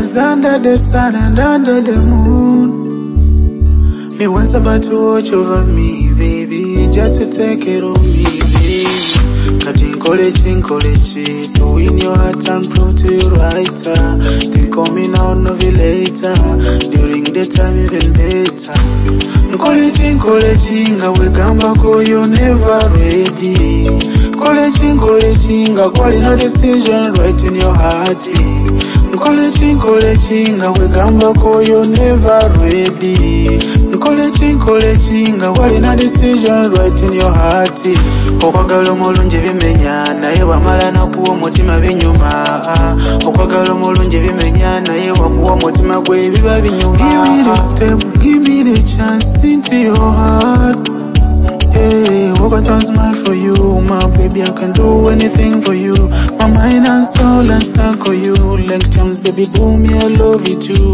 stars, under the sun and under the moon. Me wants about to watch over me, baby, just to take care of me, baby. College, to win your heart and prove to you right. Think of me now, no later. During the time, even better. College, we gamba ko you never ready. College, quality no decision right in your heart. College, we gamba ko you never ready. College, quality no decision right in your heart. Okwagala omulungi bimenya naye wamala nakuwa omutima binyuma. Okwagala omulungi bimenya naye wakuwa omutima gwe biba binyuma. Give me the step, give me the chance into your heart. Hey, walk out and smile for you, my baby, I can do anything for you. My mind and soul and stuck for you. Like chance, baby, boom, me, I love you too.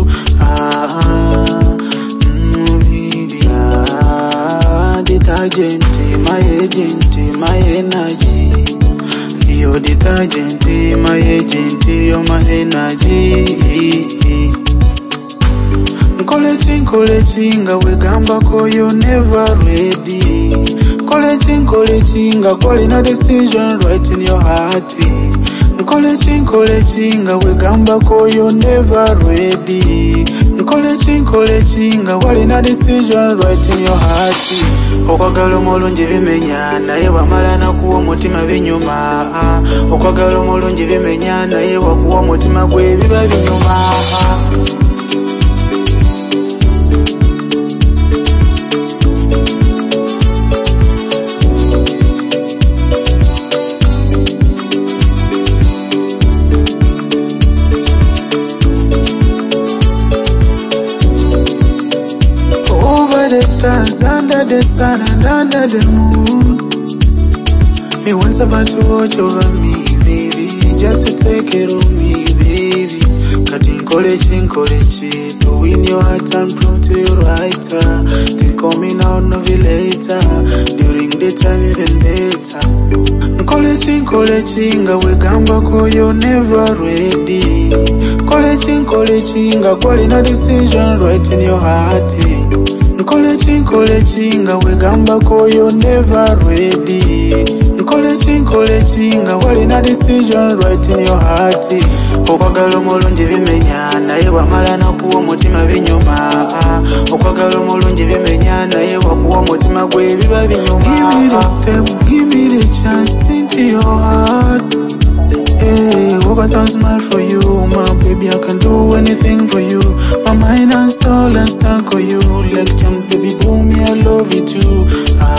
Detergent, my agent, my energy. You're detergent, my agent, you're my energy. College, we gamba ko you never ready. College, quality no decision right in your heart. College, we gamba ko you never ready. College, quality no decision right in your heart. Okwagala omulungi bimenya naye wamala nakuwa omutima binyuma. Okwagala omulungi bimenya naye wakuwa omutima gwe biba binyuma. The stars, under the sun and under the moon. Me wants about to watch over me, baby, just to take care of me, baby. Cutting college, to win your heart and prove to you right. Think of me now, no later. During the time, even better. College, we gamba ko you never ready. College, quality no decision right in your heart. College, we gamba ko you never ready. College, quality no decision right in your heart. Okwagala omulungi bimenya naye wamala nakuwa omutima binyuma. Okwagala omulungi bimenya naye wakuwa omutima gwe biba binyuma. Give me the step, give me the chance into your heart. Hey, walk out and smile for you, my baby, I can do anything for you. My mind and soul and stuck for you. Like chance, baby, boom, me, I love you too.